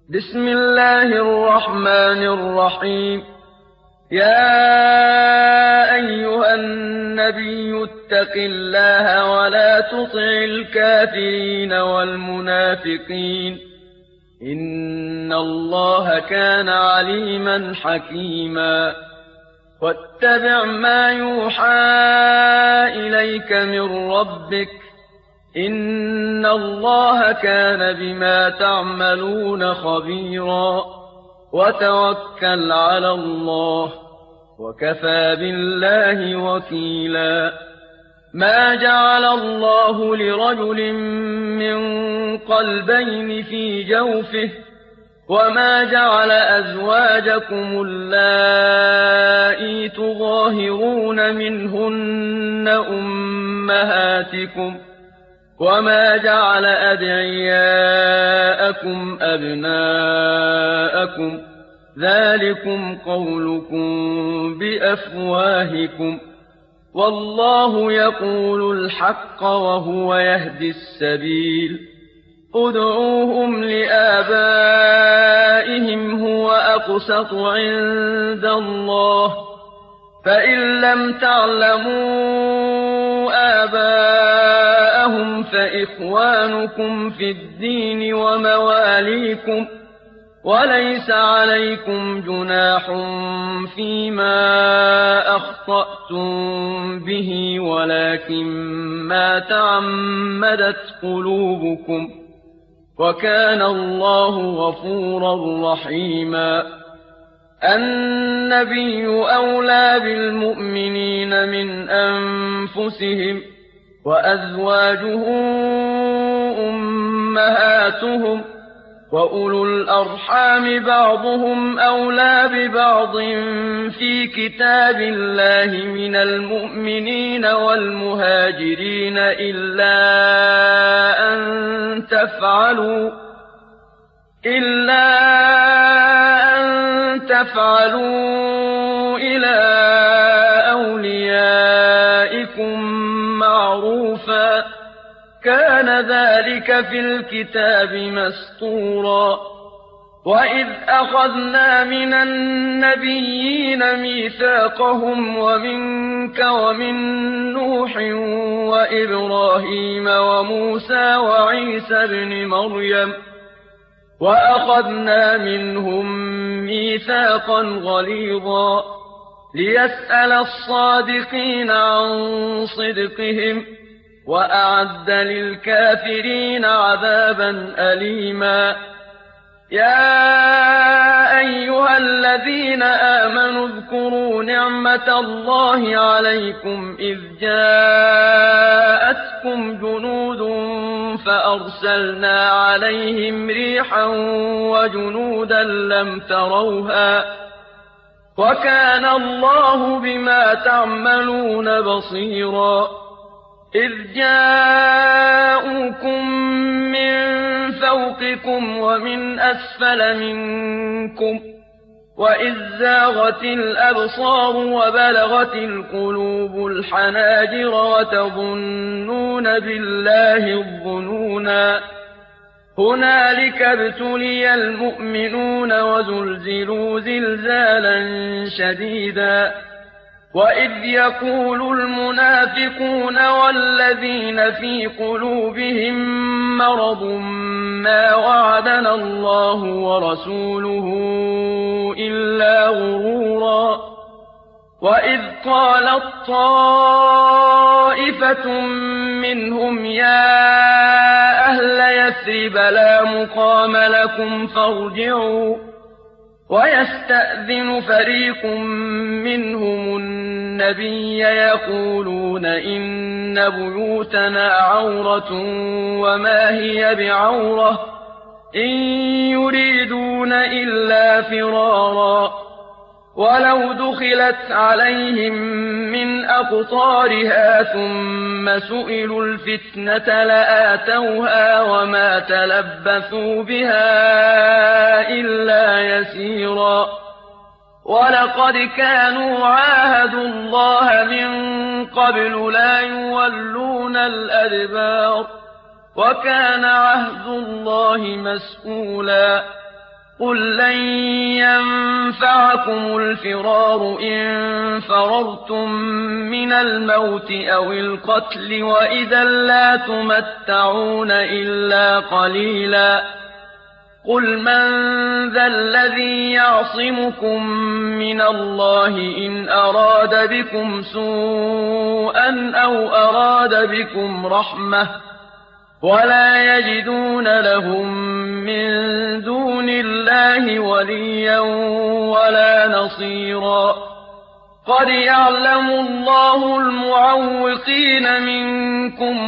بسم الله الرحمن الرحيم. يا أيها النبي اتق الله ولا تطع الكافرين والمنافقين، إن الله كان عليما حكيما. واتبع ما يوحى إليك من ربك، إن الله كان بما تعملون خبيرا. وتوكل على الله، وكفى بالله وكيلا. ما جعل الله لرجل من قلبين في جوفه، وما جعل أزواجكم اللائي تظاهرون منهن أمهاتكم، وما جعل أدعياءكم أبناءكم، ذلكم قولكم بأفواهكم، والله يقول الحق وهو يهدي السبيل. ادعوهم لآبائهم هو أقسط عند الله، فإن لم تعلموا آباءهم فإخوانكم في الدين ومواليكم، وليس عليكم جناح فيما أخطأتم به، ولكن ما تعمدت قلوبكم، وكان الله غفورا رحيما. النبي أولى بالمؤمنين من أنفسهم، وأزواجه أمهاتهم، وأولو الأرحام بعضهم أولى ببعض في كتاب الله من المؤمنين والمهاجرين إلا أن تفعلوا إلى أوليائكم معروفا، كان ذلك في الكتاب مسطورا. وإذ أخذنا من النبيين ميثاقهم ومنك ومن نوح وإبراهيم وموسى وعيسى ابن مريم، وأخذنا منهم ميثاقا غليظا، ليسأل الصادقين عن صدقهم، وأعد للكافرين عذابا أليما. يا أيها الذين آمنوا اذكروا نعمة الله عليكم إذ جاءتكم جنود فأرسلنا عليهم ريحا وجنودا لم تروها، وكان الله بما تعملون بصيرا. إذ جاءوكم من فوقكم ومن أسفل منكم، وإذ زاغت الأبصار وبلغت القلوب الحناجر وتظنون بالله الظنونا. هنالك ابتلي المؤمنون وزلزلوا زلزالا شديدا. وإذ يقول المنافقون والذين في قلوبهم مرض ما وعدنا الله ورسوله إلا غرورا. وإذ قالت طائفة منهم يا أهل يثرب لا مقام لكم فارجعوا، ويستأذن فريق منهم النبي يقولون إن بيوتنا عورة وما هي بعورة، إن يريدون إلا فرارا. ولو دخلت عليهم من أقطارها ثم سئلوا الفتنة لآتوها وما تلبثوا بها إلا يسيرا. ولقد كانوا عاهدوا الله من قبل لا يولون الأدبار، وكان عهد الله مسئولا. قل لن ينفعكم الفرار إن فررتم من الموت أو القتل وإذا لا تمتعون إلا قليلا قل من ذا الذي يعصمكم من الله إن أراد بكم سوءا أو أراد بكم رحمة ولا يجدون لهم من دون الله وليا ولا نصيرا قد يعلم الله المعوقين منكم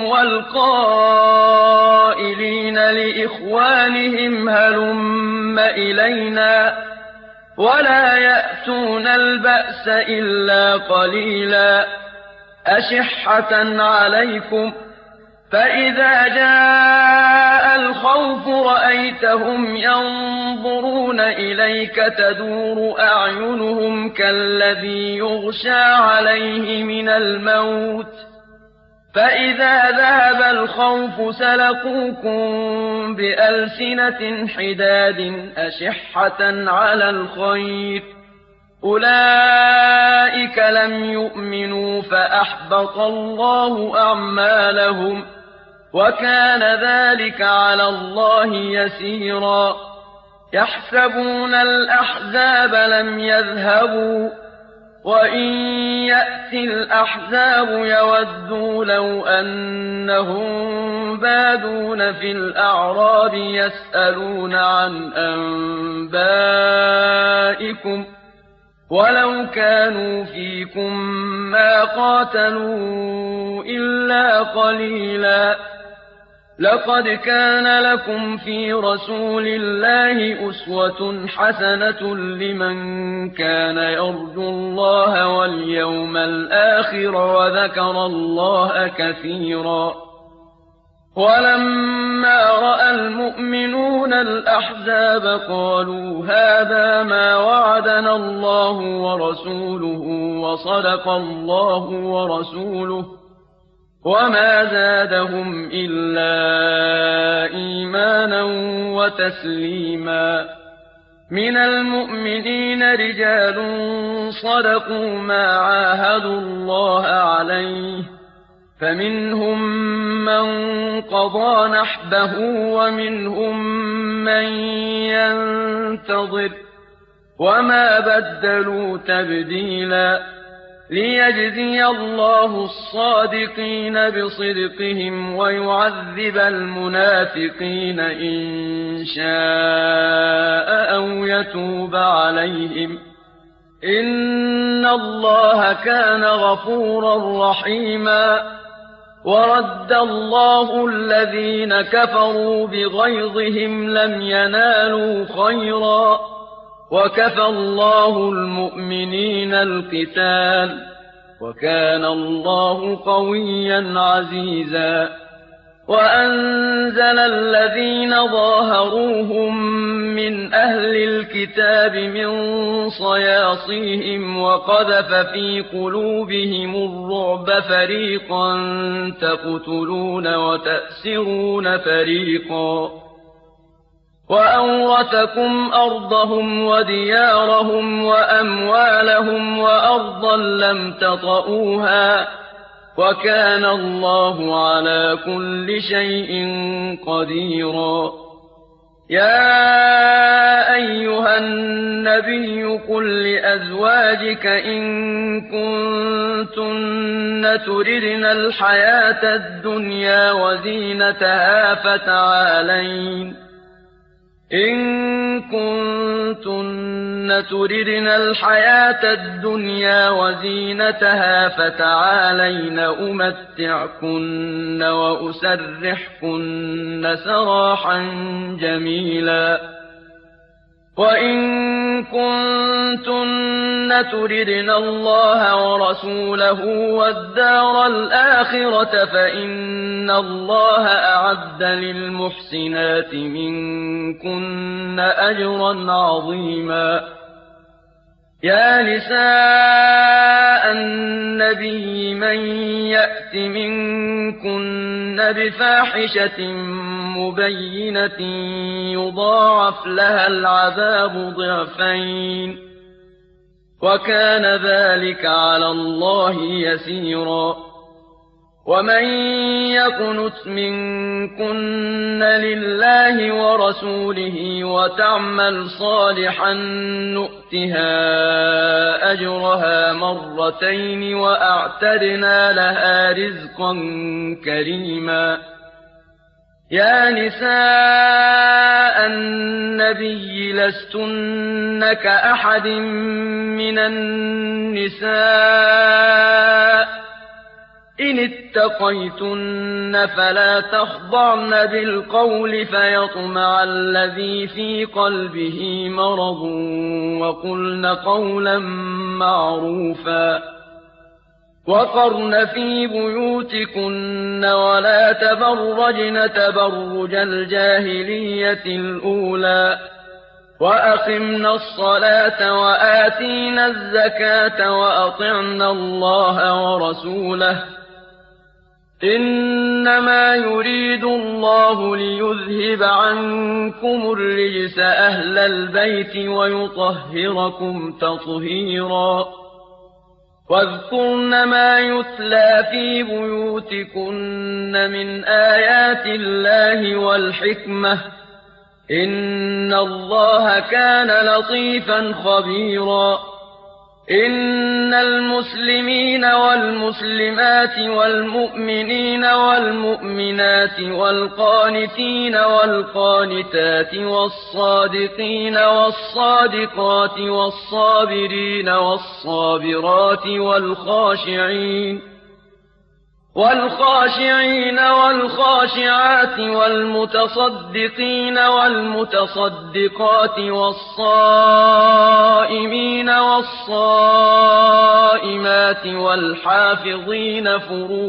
والقائلين لإخوانهم هلم إلينا ولا يأتون البأس إلا قليلا أشحة عليكم فإذا جاء الخوف رأيتهم ينظرون إليك تدور أعينهم كالذي يغشى عليه من الموت فإذا ذهب الخوف سلقوكم بألسنة حداد أشحة على الخير أولئك لم يؤمنوا فأحبط الله أعمالهم وكان ذلك على الله يسيرا يحسبون الأحزاب لم يذهبوا وإن يأتي الأحزاب يودوا لو أنهم بادون في الأعراب يسألون عن أنبائكم ولو كانوا فيكم ما قاتلوا إلا قليلا لقد كان لكم في رسول الله أسوة حسنة لمن كان يرجو الله واليوم الآخر وذكر الله كثيرا ولما رأى المؤمنون الأحزاب قالوا هذا ما وعدنا الله ورسوله وصدق الله ورسوله وما زادهم إلا إيمانا وتسليما من المؤمنين رجال صدقوا ما عاهدوا الله عليه فمنهم من قضى نحبه ومنهم من ينتظر وما بدلوا تبديلا ليجزي الله الصادقين بصدقهم ويعذب المنافقين إن شاء أو يتوب عليهم إن الله كان غفورا رحيما ورد الله الذين كفروا بغيظهم لم ينالوا خيرا وكفى الله المؤمنين القتال وكان الله قويا عزيزا وأنزل الذين ظاهروهم من أهل الكتاب من صياصيهم وقذف في قلوبهم الرعب فريقا تقتلون وتأسرون فريقا وأورثكم أرضهم وديارهم وأموالهم وأرضا لم تطئوها وكان الله على كل شيء قديرا يا أيها النبي قل لأزواجك إن كنتن تردن الحياة الدنيا وزينتها فتعالين أمتعكن وأسرحكن سراحا جميلا وإن كنتن تردن الله ورسوله والدار الآخرة فإن الله أعد للمحسنات منكن أجرا عظيما يا نساء النبي من يأت منكن بفاحشة مبينة يضاعف لها العذاب ضعفين وكان ذلك على الله يسيرا ومن يقنت منكن لله ورسوله وتعمل صالحا نؤتها أجرها مرتين وأعتدنا لها رزقا كريما يا نساء النبي لستن كأحد من النساء إن اتقيتن فلا تخضعن بالقول فيطمع الذي في قلبه مرض وقلن قولا معروفا وقرن في بيوتكن ولا تبرجن تبرج الجاهلية الأولى وأقمنا الصلاة وآتينا الزكاة وأطعنا الله ورسوله إنما يريد الله ليذهب عنكم الرجس أهل البيت ويطهركم تطهيرا واذكرن ما يتلى في بيوتكن من آيات الله والحكمة إن الله كان لطيفا خبيرا إن المسلمين والمسلمات والمؤمنين والمؤمنات والقانتين والقانتات والصادقين والصادقات والصابرين والصابرات والخاشعين والخاشعات والمتصدقين والمتصدقات والصائمين والصائمات والحافظين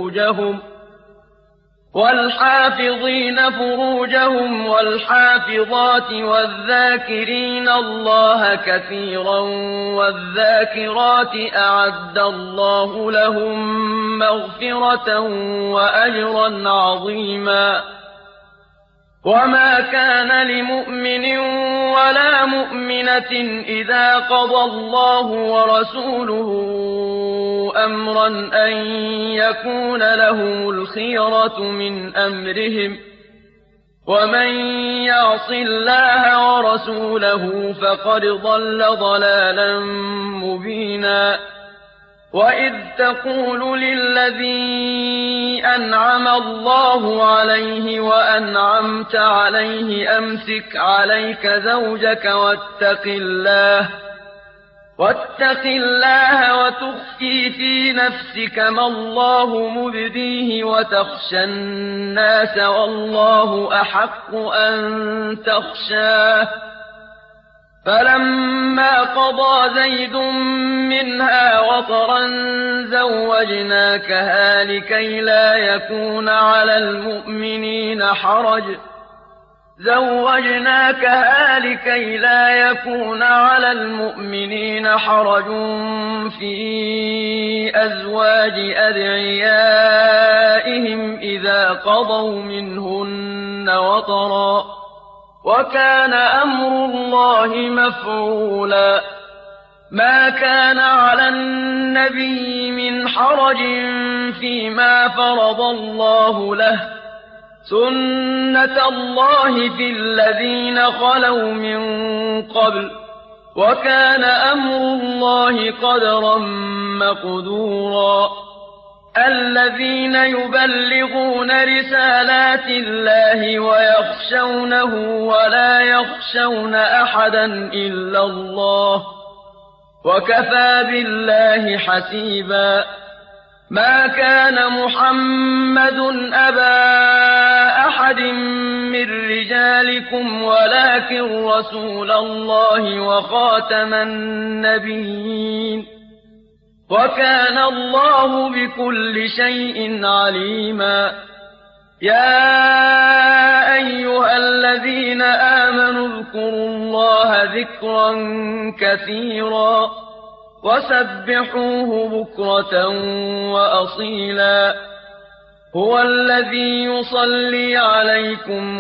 فروجهم والحافظات والذاكرين الله كثيرا والذاكرات أعد الله لهم مغفرة وأجرا عظيما وما كان لمؤمن ولا مؤمنة إذا قضى الله ورسوله أمرا أن يكون لهم الخيرة من أمرهم ومن يعص الله ورسوله فقد ضل ضلالا مبينا وإذ تقول للذي أنعم الله عليه وأنعمت عليه أمسك عليك زوجك واتق الله وتخفي في نفسك ما الله مبديه وتخشى الناس والله أحق أن تخشاه فلما قضى زيد منها وطرا زوجناكها لكي لا يكون على المؤمنين حرج في أزواج أدعيائهم إذا قضوا منهن وطرا وكان أمر الله مفعولا ما كان على النبي من حرج فيما فرض الله له سنة الله في الذين خلوا من قبل وكان أمر الله قدرا مقدورا الذين يبلغون رسالات الله ويخشونه ولا يخشون أحدا إلا الله وكفى بالله حسيبا ما كان محمد أبا أحد من رجالكم ولكن رسول الله وخاتم النبيين وكان الله بكل شيء عليما يا أيها الذين آمنوا اذكروا الله ذكرا كثيرا وسبحوه بكرة وأصيلا هو الذي يصلي عليكم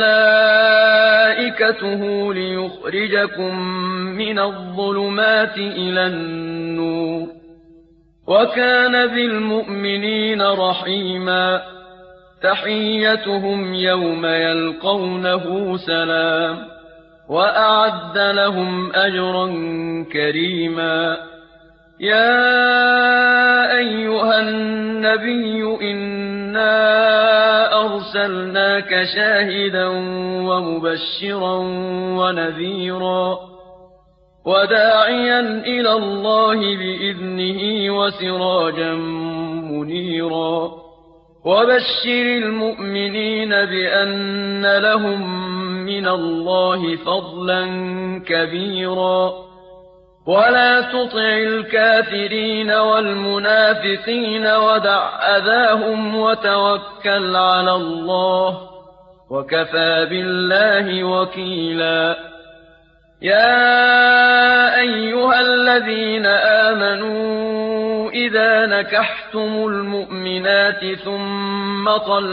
وملائكته ليخرجكم من الظلمات إلى النور وكان بالمؤمنين رحيما تحيتهم يوم يلقونه سلام وأعد لهم أجرا كريما يا أيها النبي إنا أرسلناك شاهدا ومبشرا ونذيرا وداعيا إلى الله بإذنه وسراجا منيرا وبشر المؤمنين بأن لهم من الله فضلا كبيرا ولا تطع الكافرين والمنافقين ودع أذاهم وتوكل على الله وكفى بالله وكيلا يا أيها الذين آمنوا إذا نكحتم المؤمنات ثم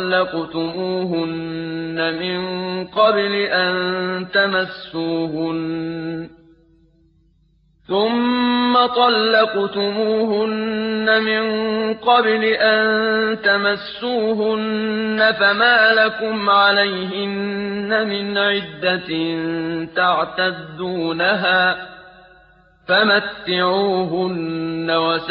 طلقتموهن من قبل أن تمسوهن فما لكم عليهن من عدة تعتدونها فمتعوهن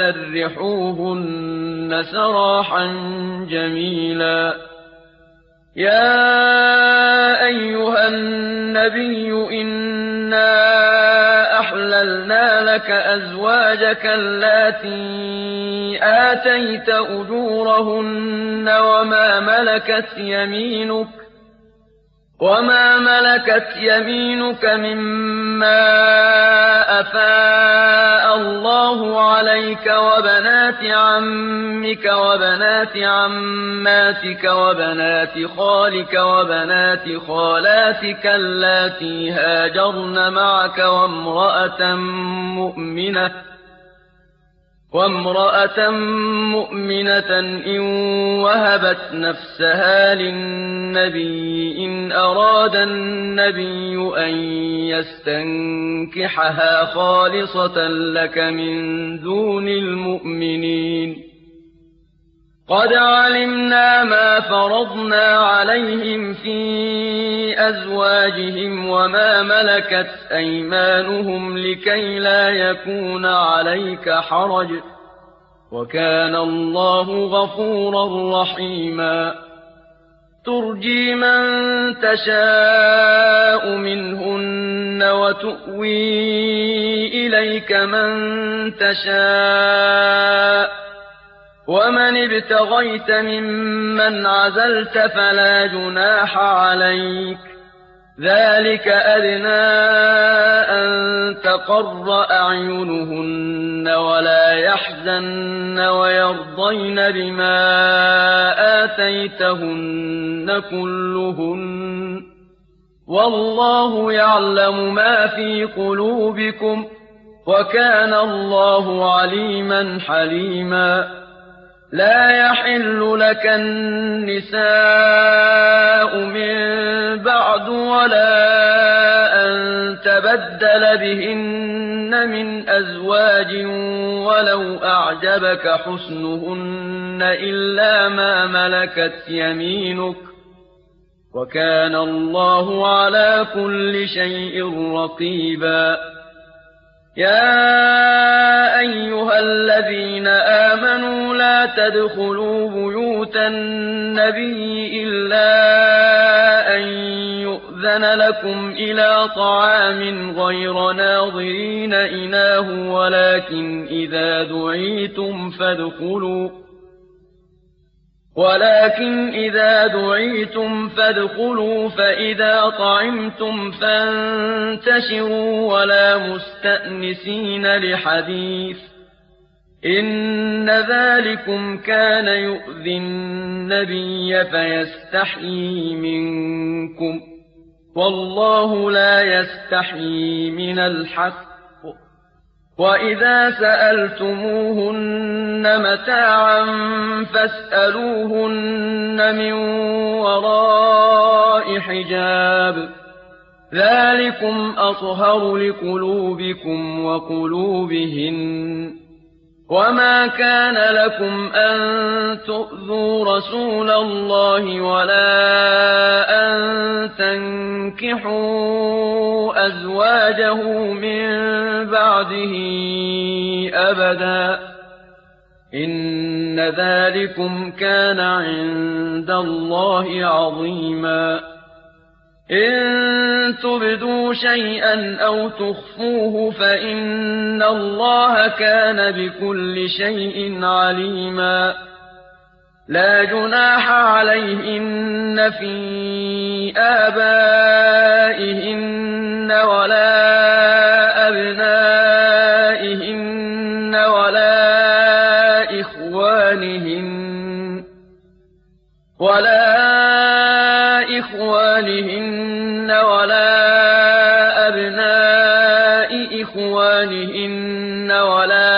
وسرحوهن سراحا جميلا يا أيها النبي إنا أحللنا لك أزواجك اللاتي آتيت أجورهن وما ملكت يمينك مما أفاء الله عليك وبنات عمك وبنات عماتك وبنات خالك وبنات خالاتك اللاتي هاجرن معك وامرأة مؤمنة إن وهبت نفسها للنبي إن أراد النبي أن يستنكحها خالصة لك من دون المؤمنين قد علمنا ما فرضنا عليهم في أزواجهم وما ملكت أيمانهم لكي لا يكون عليك حرج وكان الله غفورا رحيما ترجي من تشاء منهن وتؤوي إليك من تشاء ومن ابتغيت ممن عزلت فلا جناح عليك ذلك أدنى أن تقر أعينهن ولا يحزن ويرضين بما آتيتهن كلهن والله يعلم ما في قلوبكم وكان الله عليما حليما لا يحل لك النساء من بعد ولا أن تبدل بهن من أزواج ولو أعجبك حسنهن إلا ما ملكت يمينك وكان الله على كل شيء رقيبا يا أيها الذين آمنوا لا تدخلوا بيوت النبي إلا أن يؤذن لكم إلى طعام غير ناظرين إناه ولكن إذا دعيتم فادخلوا فإذا طعمتم فانتشروا ولا مستأنسين لحديث إن ذلكم كان يؤذي النبي فيستحيي منكم والله لا يستحيي من الحق وَإِذَا سَأَلْتُمُوهُنَّ مَتَاعًا فَاسْأَلُوهُنَّ مِنْ وَرَاءِ حِجَابٍ ذَلِكُمْ أَطْهَرُ لِقُلُوبِكُمْ وَقُلُوبِهِنَّ وَمَا كَانَ لَكُمْ أَن تُؤْذُوا رَسُولَ اللَّهِ وَلَا أَن تَنكِحُوا أَزْوَاجَهُ مِن بَعْدِهِ أَبَدًا ۚ إِنَّ ذَٰلِكُمْ كَانَ عِندَ اللَّهِ عَظِيمًا إِن تُبْدُوا شَيْئًا أَوْ تُخْفُوهُ فَإِنَّ اللَّهَ كَانَ بِكُلِّ شَيْءٍ عَلِيمًا لَا جُنَاحَ عَلَيْهِنَّ فِي آبَائِهِنَّ وَلَا أَبْنَائِهِنَّ وَلَا إِخْوَانِهِنَّ وَلَا أَبْنَاءِ إِخْوَانِهِنَّ وَلَا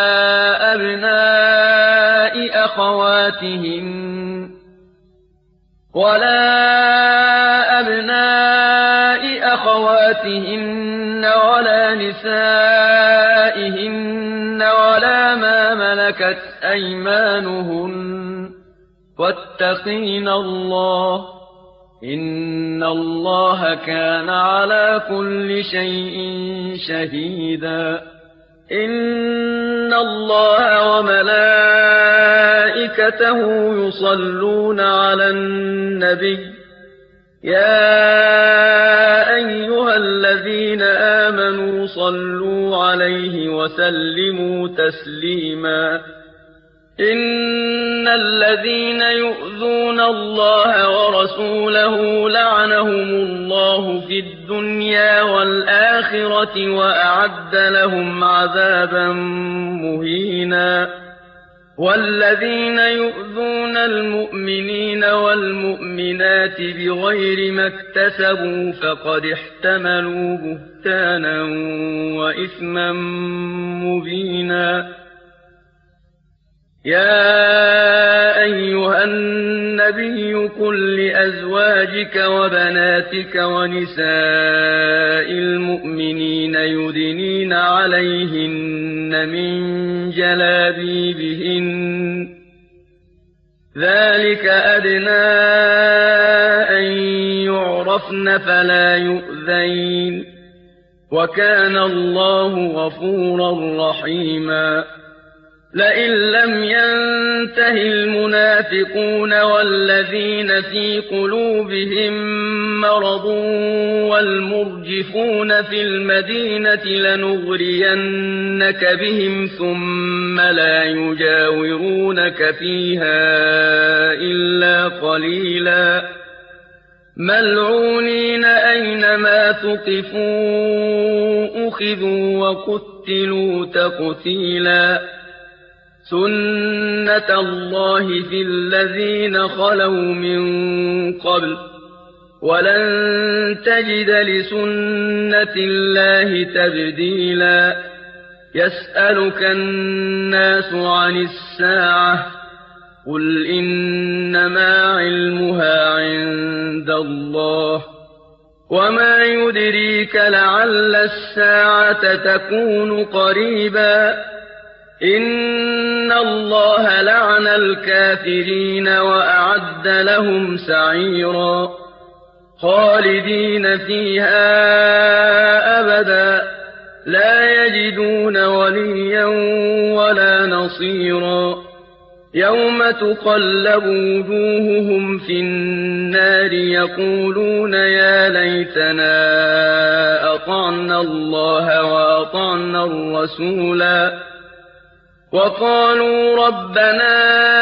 أَبْنَاءِ أَخَوَاتِهِنَّ وَلَا نِسَائِهِنَّ وَلَا مَا مَلَكَتْ أَيْمَانُهُنَّ ۗ وَاتَّقِينَ اللَّهَ ۚ إِنَّ اللَّهَ كَانَ عَلَىٰ كُلِّ شَيْءٍ شَهِيدًا إِنَّ اللَّهَ وَمَلَائِكَتَهُ يُصَلُّونَ عَلَى النَّبِيِّ يَا أَيُّهَا الَّذِينَ آمَنُوا صَلُّوا عَلَيْهِ وَسَلِّمُوا تَسْلِيمًا إِنَّ الَّذِينَ يُؤْذُونَ اللَّهَ وَرَسُولَهُ لَعَنَهُمُ اللَّهُ فِي الدُّنْيَا وَالْآخِرَةِ وَأَعَدَّ لَهُمْ عَذَابًا مُّهِينًا وَالَّذِينَ يُؤْذُونَ الْمُؤْمِنِينَ وَالْمُؤْمِنَاتِ بِغَيْرِ مَا اكْتَسَبُوا فَقَدِ احْتَمَلُوا بُهْتَانًا وَإِثْمًا مُّبِينًا يَا أَيُّهَا النَّبِيُّ قُل لِّأَزْوَاجِكَ وَبَنَاتِكَ وَنِسَاءِ الْمُؤْمِنِينَ يُدْنِينَ عَلَيْهِنَّ مِن جَلَابِيبِهِنَّ ۚ ذَٰلِكَ أَدْنَىٰ أَن يُعْرَفْنَ فَلَا يُؤْذَيْنَ ۗ وَكَانَ اللَّهُ غَفُورًا رَّحِيمًا لئن لم ينته المنافقون والذين في قلوبهم مرض والمرجفون في المدينة لنغرينك بهم ثم لا يجاورونك فيها إلا قليلا ملعونين أينما ثقفوا أخذوا وقتلوا تقتيلا سُنَّةَ اللَّهِ فِي الَّذِينَ خَلَوْا مِن قَبْلُ ۖ وَلَن تَجِدَ لِسُنَّةِ اللَّهِ تَبْدِيلًا يَسْأَلُكَ النَّاسُ عَنِ السَّاعَةِ ۖ قُلْ إِنَّمَا عِلْمُهَا عِندَ اللَّهِ ۚ وَمَا يُدْرِيكَ لَعَلَّ السَّاعَةَ تَكُونُ قَرِيبًا إِنَّ اللَّهَ لَعَنَ الْكَافِرِينَ وَأَعَدَّ لَهُمْ سَعِيرًا خَالِدِينَ فِيهَا أَبَدًا لَّا يَجِدُونَ وَلِيًّا وَلَا نَصِيرًا يَوْمَ تُقَلَّبُ وُجُوهُهُمْ فِي النَّارِ يَقُولُونَ يَا لَيْتَنَا أَطَعْنَا اللَّهَ وَأَطَعْنَا الرَّسُولَا وَقَالُوا رَبَّنَا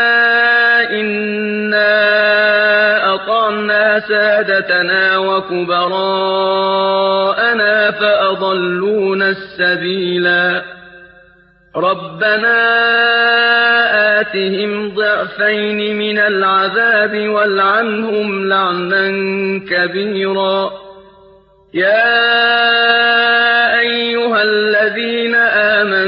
إِنَّا أَطَعْنَا سَادَتَنَا وَكُبَرَاءَنَا فَأَضَلُّونَا السَّبِيلَا رَبَّنَا آتِهِمْ ضِعْفَيْنِ مِنَ الْعَذَابِ وَالْعَنْهُمْ لَعْنًا كَبِيرًا يَا أَيُّهَا الَّذِينَ آمَنُوا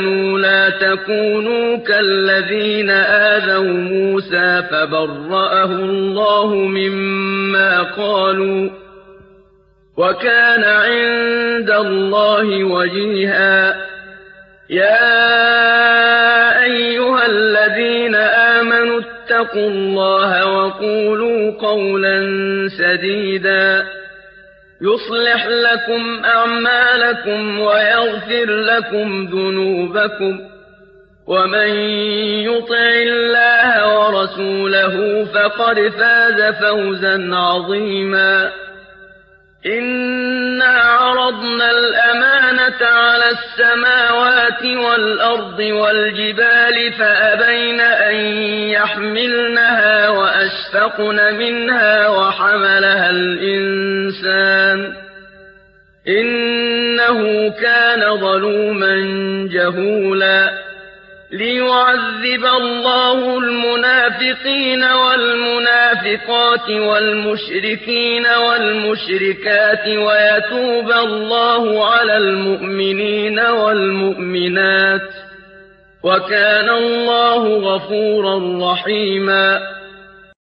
تكونوا كالذين آذوا موسى فبرأه الله مما قالوا وكان عند الله وجيها يا أيها الذين آمنوا اتقوا الله وقولوا قولا سديدا يصلح لكم أعمالكم ويغفر لكم ذنوبكم ومن يطع الله ورسوله فقد فاز فوزا عظيما إنا عرضنا الأمانة على السماوات والأرض والجبال فأبين أن يحملنها وأشفقن منها وحملها الإنسان إنه كان ظلوما جهولا ليعذب الله المنافقين والمنافقات والمشركين والمشركات ويتوب الله على المؤمنين والمؤمنات وكان الله غفورا رحيما